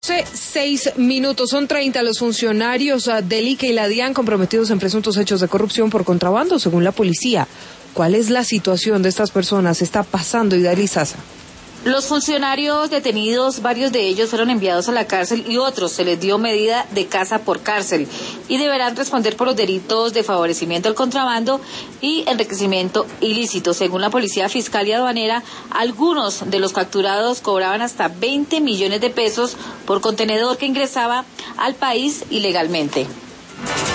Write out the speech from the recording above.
6 minutos, son 30 los funcionarios del ICE y la DIAN comprometidos en presuntos hechos de corrupción por contrabando, según la policía. ¿Cuál es la situación de estas personas? Está pasando Idalí Sasa. Los funcionarios detenidos, varios de ellos fueron enviados a la cárcel y otros se les dio medida de casa por cárcel y deberán responder por los delitos de favorecimiento al contrabando y enriquecimiento ilícito. Según la Policía Fiscal y Aduanera, algunos de los capturados cobraban hasta 20 millones de pesos por contenedor que ingresaba al país ilegalmente.